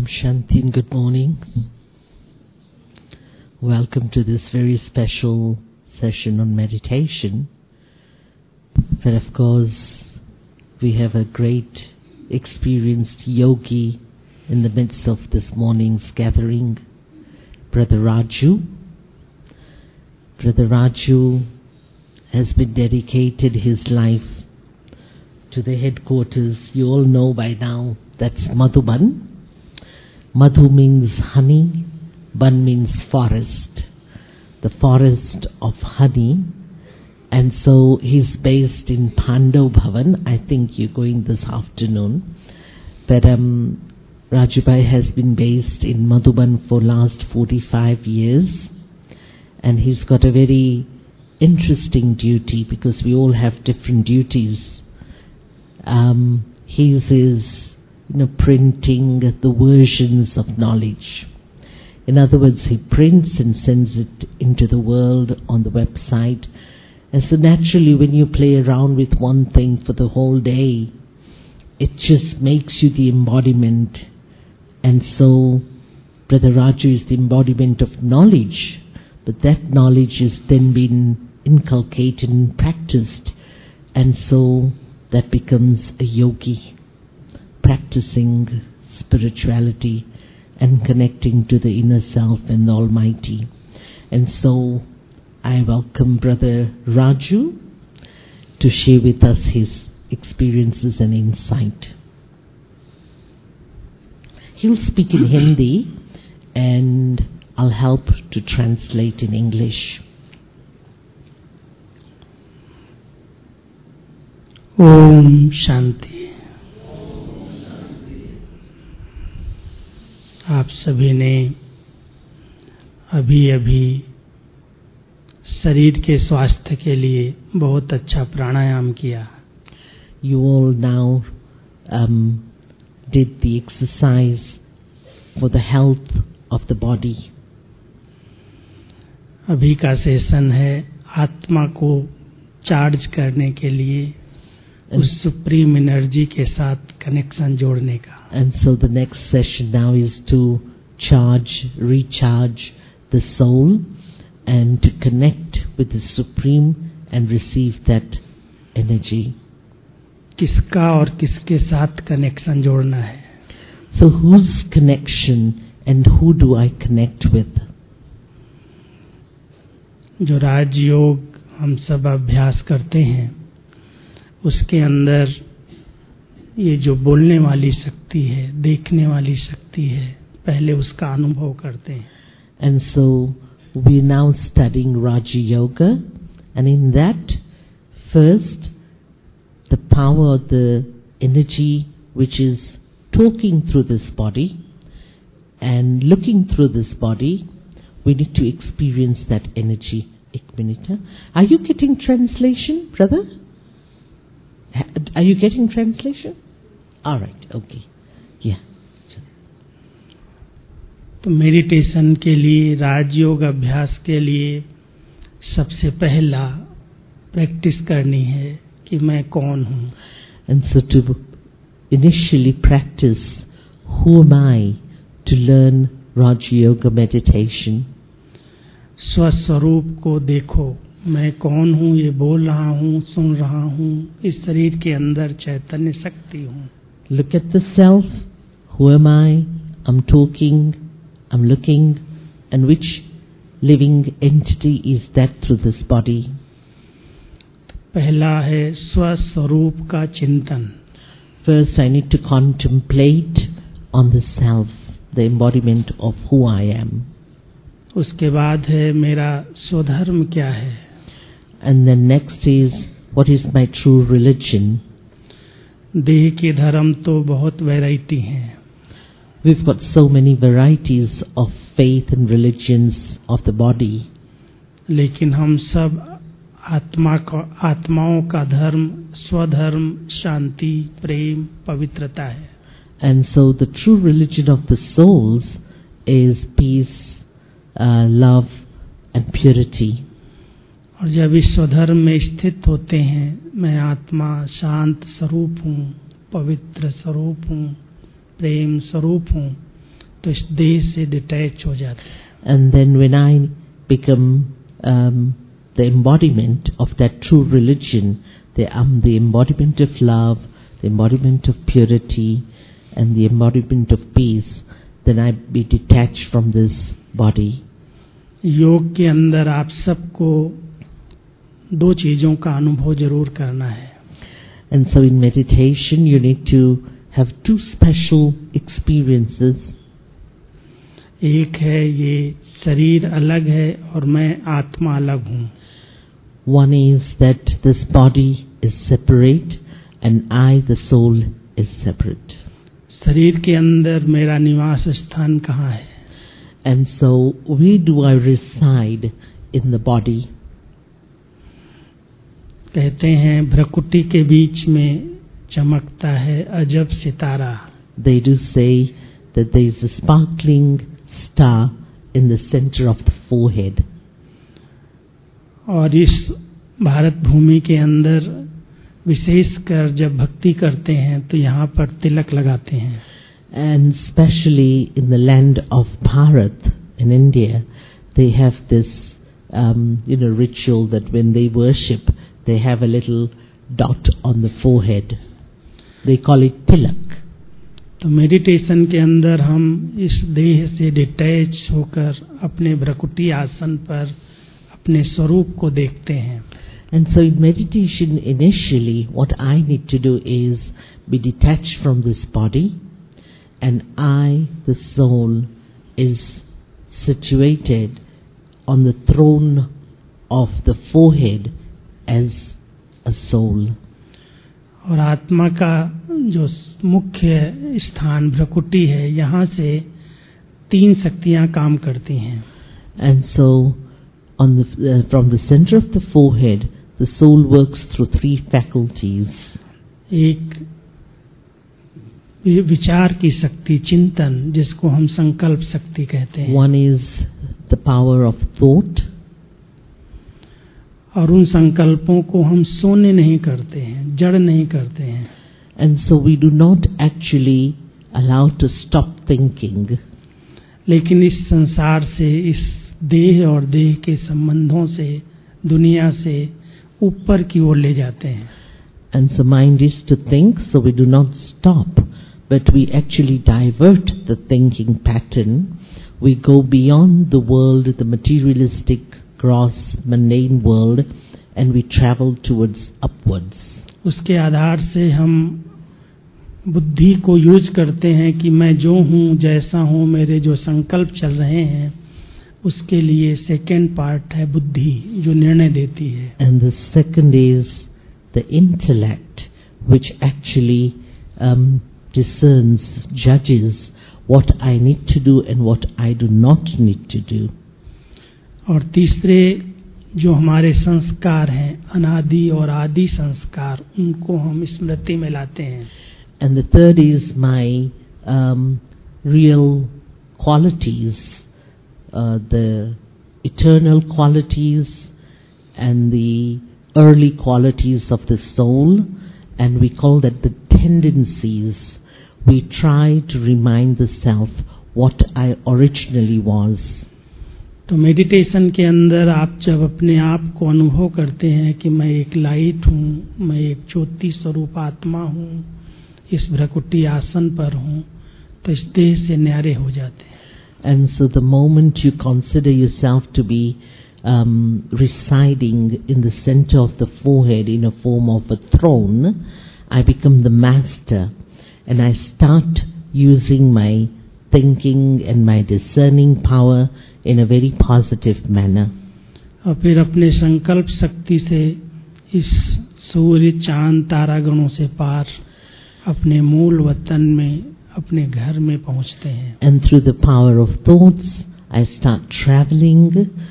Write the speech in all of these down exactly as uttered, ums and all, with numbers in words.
Om Shanti and good morning. Welcome to this very special session on meditation. But of course, we have a great experienced yogi in the midst of this morning's gathering, Brother Raju. Brother Raju has been dedicated his life to the headquarters. You all know by now that's Madhuban. Madhu means honey, Ban means forest, the forest of honey. And so he's based in Pandav Bhavan. I think you're going this afternoon. But um, Rajubai has been based in Madhuban for last forty-five years. And he's got a very interesting duty because we all have different duties. Um, his is you know, printing the versions of knowledge. In other words, he prints and sends it into the world on the website. And so naturally, when you play around with one thing for the whole day, it just makes you the embodiment. And so, Brother Raju is the embodiment of knowledge, but that knowledge is then been inculcated and practiced. And so, that becomes a yogi, practicing spirituality and connecting to the inner self and the Almighty. And so I welcome Brother Raju to share with us his experiences and insight. He'll speak in Hindi and I'll help to translate in English. Om Shanti. आप सभी ने अभी अभी शरीर के स्वास्थ्य के लिए बहुत अच्छा प्राणायाम किया। You all now um, did the exercise for the health of the body. अभी का सेशन है आत्मा को चार्ज करने के लिए उस सुप्रीम एनर्जी के साथ कनेक्शन जोड़ने का। And so the next session now is to charge, recharge the soul and to connect with the Supreme and receive that energy. किसका और किसके साथ कनेक्शन जोड़ना है? So whose connection and who do I connect with? जो राजयोग हम सब अभ्यास करते हैं उसके अंदर ये जो बोलने वाली शक्ति है, देखने वाली शक्ति है, पहले उसका अनुभव करते हैं। And so we are now studying Raja Yoga, and in that, first, the power of the energy which is talking through this body and looking through this body, we need to experience that energy. Ek minute. Are you getting translation, brother? Are you getting translation? All right, okay. Yeah. तो meditation के लिए, राजयोग अभ्यास के लिए सबसे पहला practice करनी है कि मैं कौन हूँ। And so to initially practice, who am I, to learn Raja Yoga meditation. स्वस्वरूप को देखो, मैं कौन हूँ, ये बोल रहा हूँ, सुन रहा हूँ, इस शरीर के अंदर चैतन्य शक्ति हूँ। Look at the self. Who am I? I'm talking, I'm looking, and which living entity is that through this body? पहला है स्वस्वरूप का चिंतन। First, I need to contemplate on the self, the embodiment of who I am. उसके बाद है मेरा स्वधर्म क्या है। And then next is, what is my true religion? देह के धर्म तो बहुत वैरायटी हैं। We've got so many varieties of faith and religions of the body. लेकिन हम सब आत्मा का आत्माओं का धर्म स्वधर्म शांति प्रेम पवित्रता है। And so the true religion of the souls is peace, uh, love and purity. और जब इस स्वधर्म में स्थित होते हैं, मैं आत्मा शांत स्वरूप हूँ, पवित्र स्वरूप हूँ, प्रेम स्वरूप हूँ, तो इस देह से डिटैच हो जाते हैं. And then when I become um, the embodiment of that true religion, the, I'm the embodiment of love, the embodiment of purity, and the embodiment of peace, then I be detached from this body. योग के अंदर आप सबको दो चीजों का अनुभव जरूर करना है. And so in meditation you need to have two special experiences. एक है ये शरीर अलग है और मैं आत्मा अलग हूँ. One is that this body is separate and I, the soul, is separate. शरीर के अंदर मेरा निवास स्थान कहाँ है? And so where do I reside in the body? कहते हैं भ्रकुटी के बीच में चमकता है अजब सितारा. They do say that there is a sparkling star in the center of the forehead. और इस भारत भूमि के अंदर विशेषकर जब भक्ति करते हैं तो यहाँ पर तिलक लगाते हैं. And especially in the land of Bharat in India, they have this um, you know ritual that when they worship, they have a little dot on the forehead. They call it tilak. तो meditation के अंदर हम इस देह से detach होकर अपने भ्रकुटी आसन पर अपने स्वरूप को देखते हैं. And so in meditation initially what I need to do is be detached from this body, and I, the soul, is situated on the throne of the forehead as a soul. और आत्मा का जो मुख्य स्थान भ्रकुटी है, यहाँ से तीन शक्तियाँ काम करती हैं. And so on the, uh, from the center of the forehead, the soul works through three faculties. एक विचार की शक्ति, चिंतन, जिसको हम संकल्प शक्ति कहते हैं. One is the power of thought. और उन संकल्पों को हम सोने नहीं करते हैं, जड़ नहीं करते हैं. And so we do not actually allow to stop thinking. लेकिन इस संसार से, इस देह और देह के संबंधों से, दुनिया से ऊपर की ओर ले जाते हैं. And so mind is to think, so we do not stop, but we actually divert the thinking pattern. We go beyond the world, the materialistic, gross, mundane world, and we travel towards upwards. उसके आधार से हम बुद्धि को use करते हैं कि मैं जो हूँ, जैसा हूँ, मेरे जो संकल्प चल रहे हैं, उसके लिए सेकेंड पार्ट है बुद्धि, जो निर्णय देती है. And the second is the intellect, which actually um, discerns, judges what I need to do and what I do not need to do. और तीसरे जो हमारे संस्कार हैं, अनादि और आदि संस्कार, उनको हम स्मृति में लाते हैं. And the third is my um, real qualities, uh, the eternal qualities and the early qualities of the soul, and we call that the tendencies. We try to remind the self what I originally was. तो meditation के अंदर आप जब अपने आप को अनुभव करते हैं कि मैं एक लाइट हूँ, मैं एक ज्योति स्वरूप आत्मा हूँ, इस भ्रकुटी आसन पर हूँ, तो इस देह से न्यारे हो जाते हैं. And so the moment you consider yourself to be um, residing in the center of the forehead in a form of a throne, I become the master, and I start using my thinking and my discerning power in a very positive manner. और फिर अपने संकल्प शक्ति से इस सूर्य, चांद, तारागणों से पार अपने मूल वतन में, अपने घर में पहुंचते हैं. And through the power of thoughts, I start traveling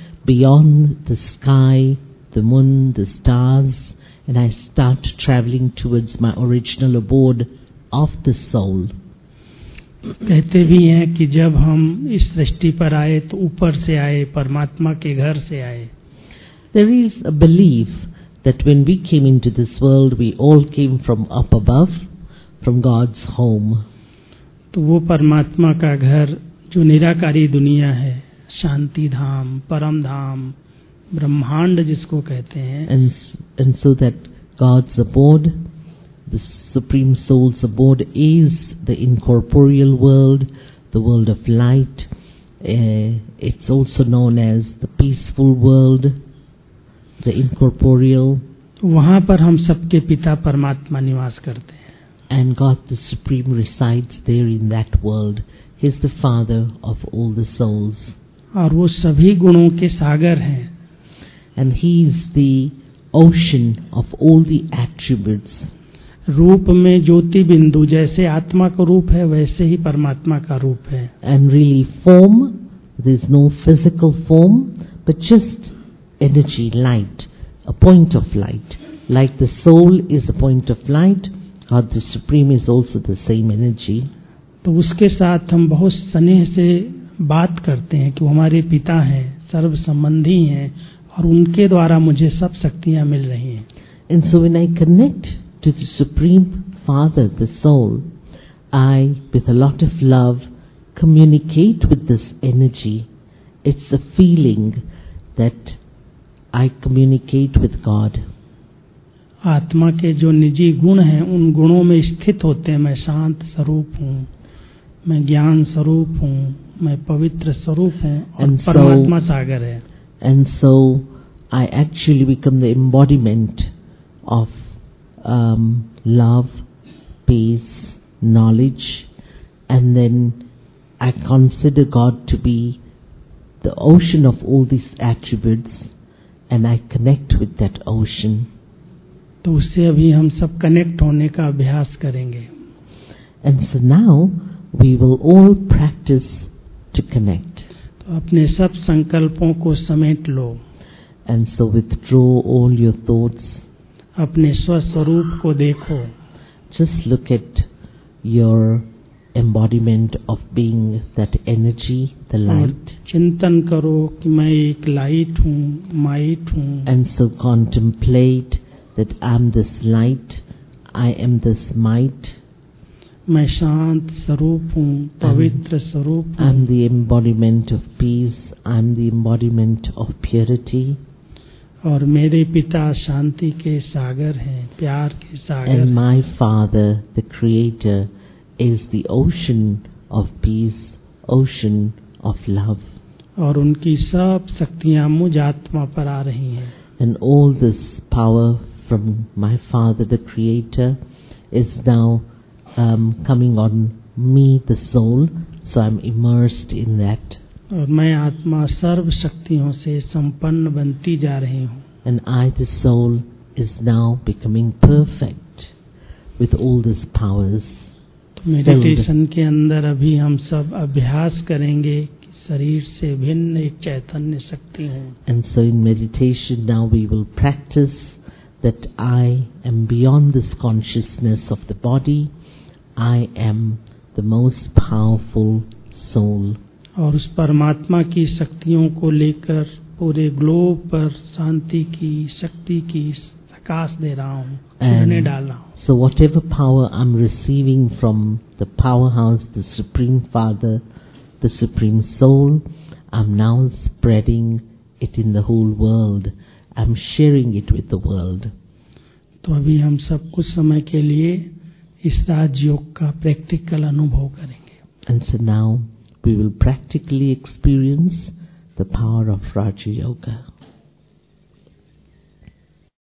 beyond the sky, the moon, the stars, and I start traveling towards my original abode of the soul. कहते भी हैं कि जब हम इस सृष्टि पर आए तो ऊपर से आए, परमात्मा के घर से आए. There is a belief that when we came into this world, we all came from up above, from God's home. तो वो परमात्मा का घर जो निराकारी दुनिया है, शांति धाम, परम धाम, ब्रह्मांड जिसको कहते हैं, and and so that God's abode, the Supreme Soul's abode, is the incorporeal world, the world of light. Uh, it's also known as the peaceful world, the incorporeal. वहाँ पर हम सबके पिता परमात्मा निवास करते हैं. And God the Supreme resides there in that world. He is the Father of all the souls. और वो सभी गुणों के सागर हैं. And He is the ocean of all the attributes. रूप में ज्योति बिंदु, जैसे आत्मा का रूप है वैसे ही परमात्मा का रूप है. And really form, there is no physical form, but just energy, light, a point of light. Like the soul is a point of light, God the Supreme is also the same energy. तो उसके साथ हम बहुत स्नेह से बात करते हैं कि वो हमारे पिता हैं, सर्व संबंधी हैं और उनके द्वारा मुझे सब शक्तियाँ मिल रही हैं. And so when I connect to the Supreme Father, the soul, I, with a lot of love, communicate with this energy. It's a feeling that I communicate with God. आत्मा के जो निजी गुण हैं उन गुणों में स्थित होते हैं. मैं शांत स्वरूप हूँ, मैं ज्ञान स्वरूप हूँ, मैं पवित्र स्वरूप हूँ और परमात्मा सागर है. And so I actually become the embodiment of um, love, peace, knowledge, and then I consider God to be the ocean of all these attributes, and I connect with that ocean. तो उससे अभी हम सब connect होने का अभ्यास करेंगे. And so now we will all practice to connect. तो अपने सब संकल्पों को समेट लो. And so withdraw all your thoughts. अपने स्वस्वरूप को देखो. Just look at your embodiment of being that energy, the light. चिंतन करो कि मैं एक लाइट हूँ, माइट हूँ. And so contemplate that I am this light, I am this might. मैं शांत स्वरूप हूँ, पवित्र स्वरूप हूँ. I am the embodiment of peace, I am the embodiment of purity. और मेरे पिता शांति के सागर हैं, प्यार के सागर. And my Father, the Creator, is the ocean of peace, ocean of love. और उनकी सब शक्तियाँ मुझ आत्मा पर आ रही हैं. And all this power from my Father, the Creator, is now um, coming on me, the soul, so I'm immersed in that. और मैं आत्मा सर्व शक्तियों से संपन्न बनती जा रही हूँ. And I, the soul, is now becoming perfect with all these powers. Meditation के अंदर अभी हम सब अभ्यास करेंगे कि शरीर से भिन्न एक चैतन्य शक्ति हूँ. And so in meditation now we will practice that I am beyond this consciousness of the body. I am the most powerful soul. और उस परमात्मा की शक्तियों को लेकर पूरे ग्लोब पर शांति की, शक्ति की प्रकाश दे रहा हूँ, किरणें डाल रहा हूँ. So whatever power I'm receiving from the powerhouse, the Supreme Father, the Supreme Soul, I'm now spreading it in the whole world. I'm sharing it with the world. तो अभी हम सब कुछ समय के लिए इस राजयोग का प्रैक्टिकल अनुभव करेंगे. And so now we will practically experience the power of Raja Yoga.